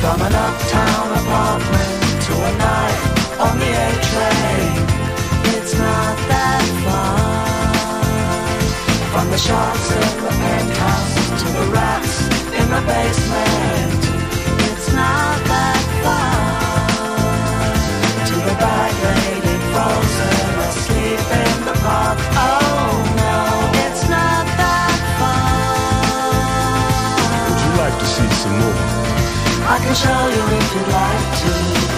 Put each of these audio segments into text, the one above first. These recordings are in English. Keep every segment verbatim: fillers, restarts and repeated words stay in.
From an uptown apartment to a night on the A train, it's not that far. From the shots in the penthouse to the rats in the basement, it's not that far. To the bag lady frozen asleep in the park, oh no, it's not that far. Would you like to see some more? I can show you if you'd like to.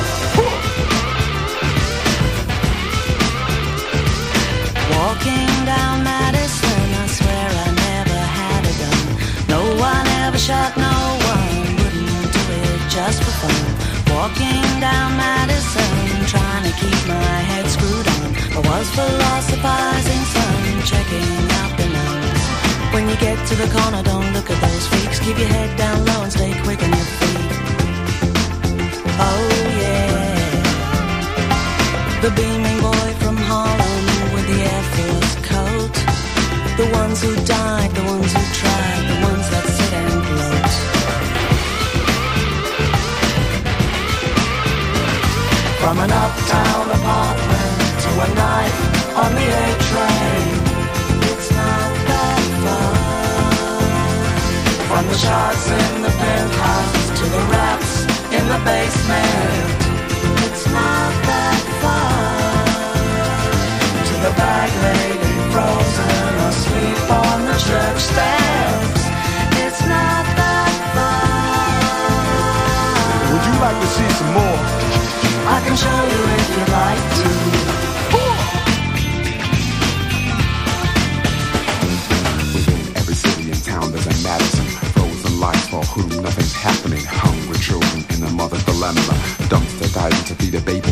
Walking down Madison, I swear I never had a gun. No one ever shot no one, wouldn't do it just for fun. Walking down Madison, trying to keep my head screwed on. I was philosophizing, son, checking out the nuns. When you get to the corner, don't look at those freaks. Keep your head down low and stay quick on your feet. Oh yeah, the beaming boy from Harlem with the Air Force coat. The ones who died, the ones who tried, the ones that sit and gloat. From an uptown apartment to a night on the A train, it's not that far. From the shots in the penthouse to the rats in the basement, it's not that far. To the bag lady frozen asleep on the church steps, it's not that far. Would you like to see some more? I can show you if you'd like to. Within every city and town there's a Madison. Frozen lights for whom nothing's happening. Hungry children in a mother's dilemma. Dumpster diving to feed a baby.